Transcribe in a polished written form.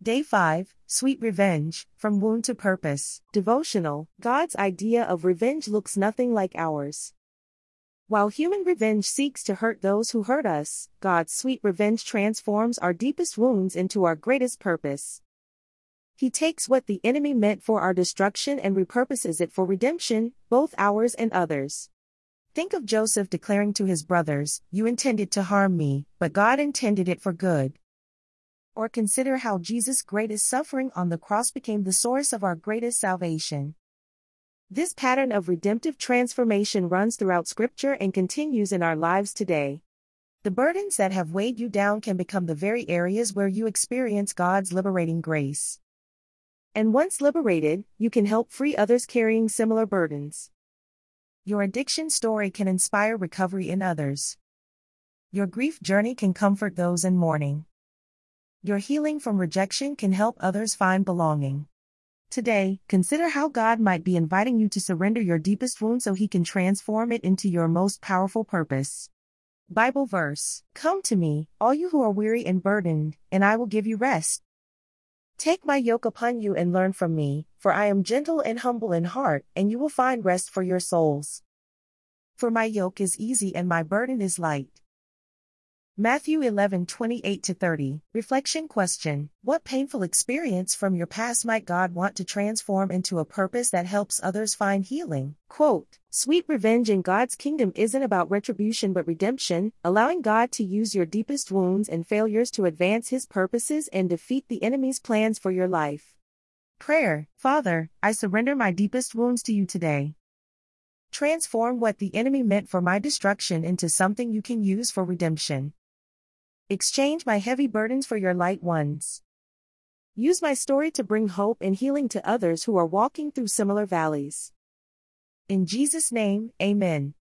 Day 5, Sweet Revenge, From Wound to Purpose. Devotional. God's idea of revenge looks nothing like ours. While human revenge seeks to hurt those who hurt us, God's sweet revenge transforms our deepest wounds into our greatest purpose. He takes what the enemy meant for our destruction and repurposes it for redemption, both ours and others. Think of Joseph declaring to his brothers, "You intended to harm me, but God intended it for good." Or consider how Jesus' greatest suffering on the cross became the source of our greatest salvation. This pattern of redemptive transformation runs throughout Scripture and continues in our lives today. The burdens that have weighed you down can become the very areas where you experience God's liberating grace. And once liberated, you can help free others carrying similar burdens. Your addiction story can inspire recovery in others. Your grief journey can comfort those in mourning. Your healing from rejection can help others find belonging. Today, consider how God might be inviting you to surrender your deepest wound so He can transform it into your most powerful purpose. Bible verse: "Come to me, all you who are weary and burdened, and I will give you rest. Take my yoke upon you and learn from me, for I am gentle and humble in heart, and you will find rest for your souls. For my yoke is easy and my burden is light." Matthew 11:28-30. Reflection question: what painful experience from your past might God want to transform into a purpose that helps others find healing? Quote, "Sweet revenge in God's kingdom isn't about retribution but redemption, allowing God to use your deepest wounds and failures to advance His purposes and defeat the enemy's plans for your life." Prayer: Father, I surrender my deepest wounds to you today. Transform what the enemy meant for my destruction into something you can use for redemption. Exchange my heavy burdens for your light ones. Use my story to bring hope and healing to others who are walking through similar valleys. In Jesus' name, Amen.